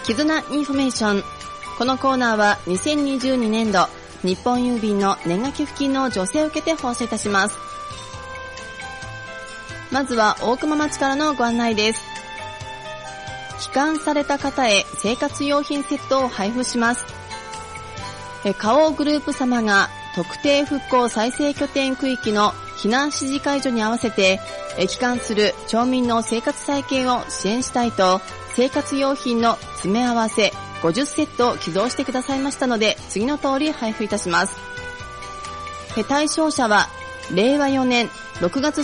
絆インフォメーション。このコーナーは2022年度日本郵便の年賀寄付金の助成を受けて放送いたします。まずは大熊町からのご案内です。帰還された方へ生活用品セットを配布します。花王グループ様が特定復興再生拠点区域の避難指示解除に合わせて帰還する町民の生活再建を支援したいと、生活用品の詰め合わせ50セットを寄贈してくださいましたので、次の通り配布いたします。対象者は令和4年6月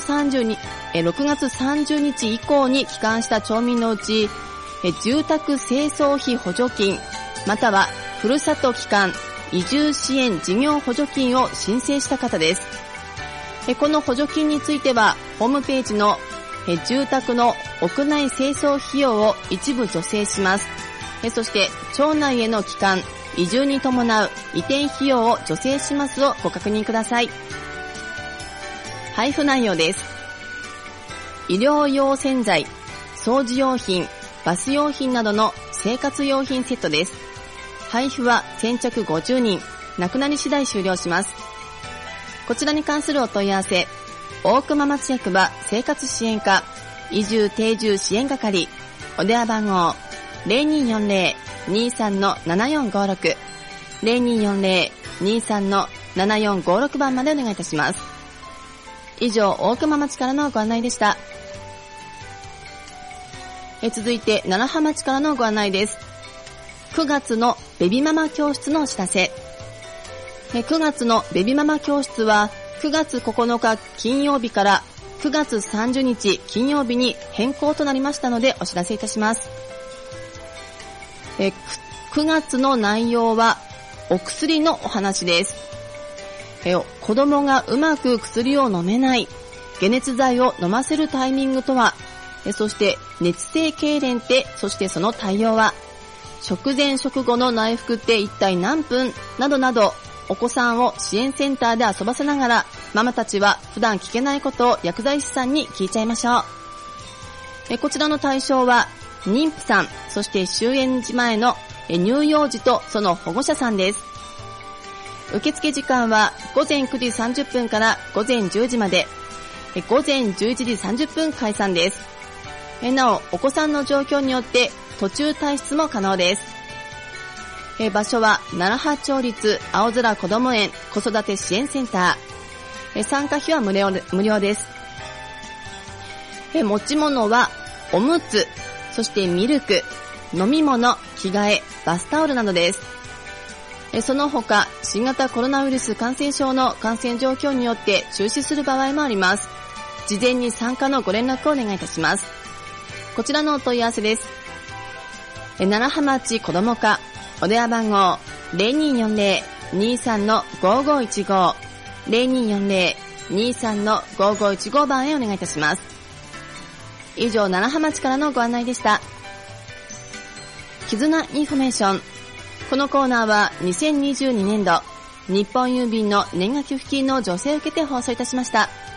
30日以降に帰還した町民のうち、住宅清掃費補助金またはふるさと帰還移住支援事業補助金を申請した方です。この補助金についてはホームページの住宅の屋内清掃費用を一部助成します。そして町内への帰還移住に伴う移転費用を助成しますをご確認ください。配布内容です。医療用洗剤、掃除用品、バス用品などの生活用品セットです。配布は先着50人、なくなり次第終了します。こちらに関するお問い合わせ、大熊町役場生活支援課移住定住支援係、お電話番号 0240-23-7456 0240-23-7456 番までお願いいたします。以上、大熊町からのご案内でした。続いて楢葉町からのご案内です。9月のベビママ教室のお知らせ。9月のベビママ教室は9月9日金曜日から9月30日金曜日に変更となりましたのでお知らせいたします。9月の内容はお薬のお話です。子供がうまく薬を飲めない、解熱剤を飲ませるタイミングとは、そして熱性痙攣って、そしてその対応は、食前食後の内服って一体何分などなど、お子さんを支援センターで遊ばせながら、ママたちは普段聞けないことを薬剤師さんに聞いちゃいましょう。こちらの対象は妊婦さん、そして終園時前の乳幼児とその保護者さんです。受付時間は午前9時30分から午前10時まで、午前11時30分開餐です。なお、お子さんの状況によって途中退出も可能です。場所は楢葉町立青空こども園子育て支援センター。参加費は無料です。持ち物はおむつ、そしてミルク、飲み物、着替え、バスタオルなどです。その他、新型コロナウイルス感染症の感染状況によって中止する場合もあります。事前に参加のご連絡をお願いいたします。こちらのお問い合わせです。楢葉町子ども課、お電話番号 0240-23-5515 0240-23-5515 番へお願いいたします。以上、楢葉町からのご案内でした。絆インフォメーション。このコーナーは2022年度日本郵便の年賀寄付金の助成を受けて放送いたしました。